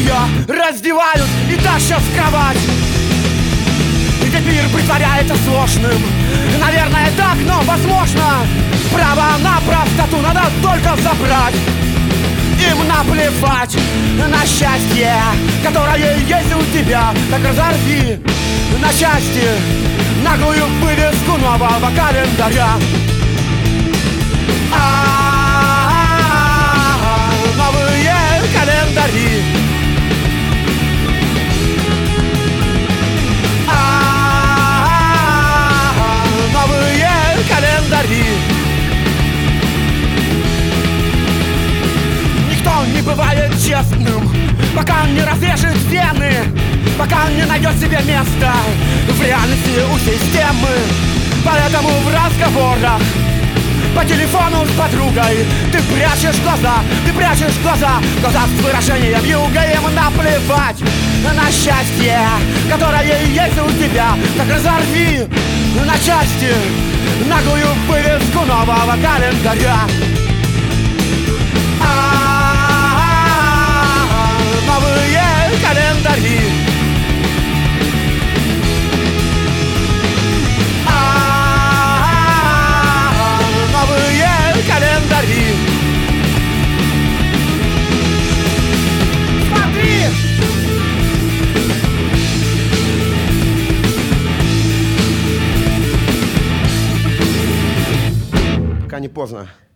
ее раздевают и тащат в кровать. И ведь мир притворяется сложным. Наверное, так, но возможно. Право на простоту надо только забрать. Им наплевать на счастье, которое есть у тебя. Так разорви на части наглую вывеску нового календаря. Новые календари. Новые календари. Никто не бывает честным, пока не разрежет вены, пока не найдет себе место в реальности у системы. Поэтому в разговорах по телефону с подругой ты прячешь глаза, глаза с выражением юга. Им наплевать на счастье, которое есть у тебя. Так разорви на части наглую вывеску нового календаря. Новые календари. Новые календари. Смотри! Пока не поздно.